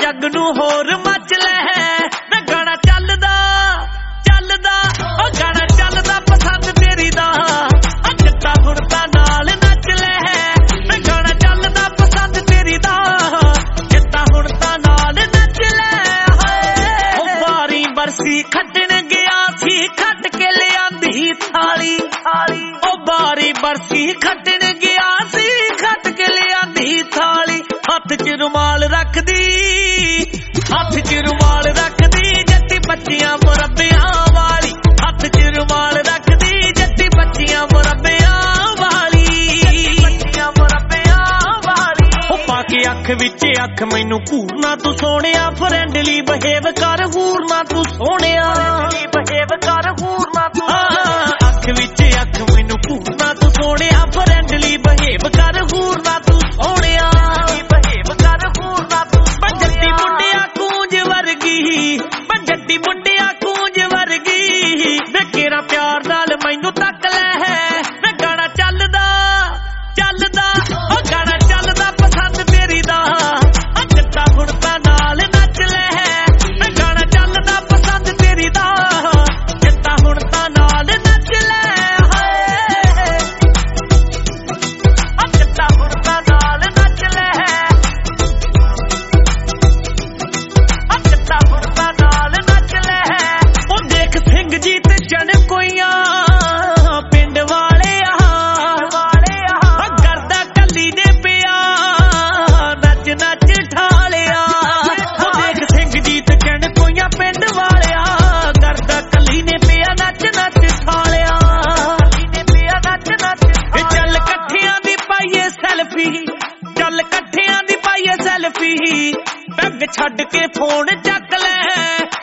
जग नू होर मच ले वे गाना चलदा चलदा ओ गाना चलदा पसंद तेरी दा चिट्टा कुर्ता नाल नच ले वे गाना चलदा पसंद तेरी दा चिट्टा कुर्ता नाल नच ले ओ बारी बरसी खटन गया सी खट के लियांदी थाली ओ बारी बरसी खटन गया सी खट के लियांदी थाली हथ च रुमाल रखदी हथ च रुमाल रखदी जट्टी बच्चियां मुरब्बियां वाली हथ च रुमाल रखदी जट्टी बच्चियां मुरब्बियां वाली बच्चियां मुरब्बियां वाली ओ पाके अख विच अख मैनू घूरना तू सोहणिया फ्रेंडली बिहेव कर घूरना तू सोहणिया बिहेव कर घूरना तू अख विच अख मैनू घूरना तू सोहणिया फ्रेंडली बिहेव कर घूरना तू सोहणिया जट्टी मुंडिया कूंज वर्गी बेकेरा प्यार नाल मैनू तक ले वे गाना चलदा चलदा ओ गाना चलदा पसंद तेरी दा चिट्टा कुर्ता नाल नच ले वे गाना चलदा पसंद तेरी दा चिट्टा कुर्ता नाल नच ले चिट्टा कुर्ता नाल नच ले चिट्टा कुर्ता नाल नच ले ओ देख सिंह जी ते जन कोइयां पिंड वाले करदा कली ने पिया नच नच ठालिया ओ देख सिंह जी ते जन कोइयां पिंड वाले करदा कली ने पिया नच नच ठालिया चल कट्ठियां दी पाइए सेल्फी चल कट्ठियां दी पाइए सेल्फी बैग छड्ड के फोन चक ले